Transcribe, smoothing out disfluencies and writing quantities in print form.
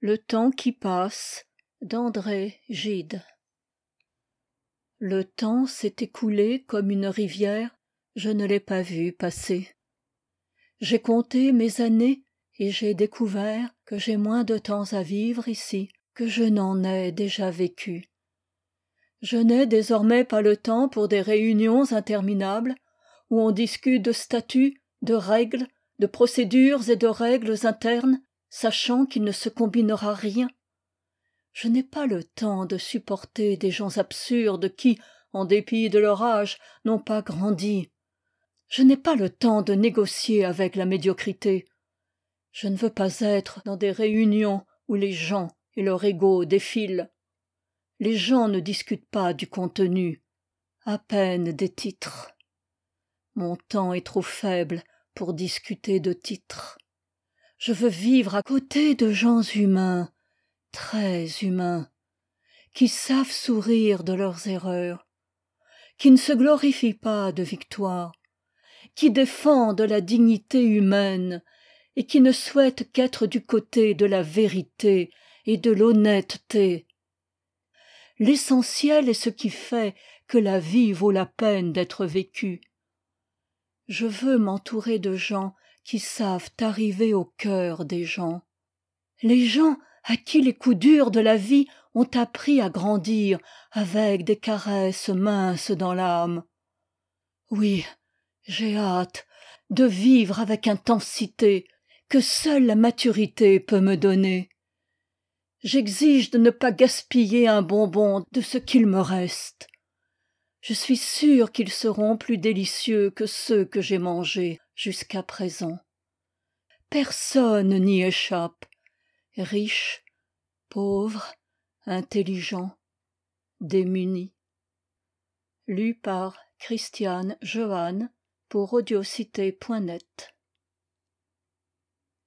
Le temps qui passe d'André Gide. Le temps s'est écoulé comme une rivière, je ne l'ai pas vu passer. J'ai compté mes années et j'ai découvert que j'ai moins de temps à vivre ici que je n'en ai déjà vécu. Je n'ai désormais pas le temps pour des réunions interminables où on discute de statuts, de règles, de procédures et de règles internes, sachant qu'il ne se combinera rien. Je n'ai pas le temps de supporter des gens absurdes qui, en dépit de leur âge, n'ont pas grandi. Je n'ai pas le temps de négocier avec la médiocrité. Je ne veux pas être dans des réunions où les gens et leur ego défilent. Les gens ne discutent pas du contenu, à peine des titres. Mon temps est trop faible pour discuter de titres. Je veux vivre à côté de gens humains, très humains, qui savent sourire de leurs erreurs, qui ne se glorifient pas de victoires, qui défendent la dignité humaine et qui ne souhaitent qu'être du côté de la vérité et de l'honnêteté. L'essentiel est ce qui fait que la vie vaut la peine d'être vécue. Je veux m'entourer de gens qui savent arriver au cœur des gens. Les gens à qui les coups durs de la vie ont appris à grandir avec des caresses minces dans l'âme. Oui, j'ai hâte de vivre avec intensité que seule la maturité peut me donner. J'exige de ne pas gaspiller un bonbon de ce qu'il me reste. Je suis sûre qu'ils seront plus délicieux que ceux que j'ai mangés jusqu'à présent. Personne n'y échappe, riche, pauvre, intelligent, démuni. Lu par Christiane Johan pour audiocité.net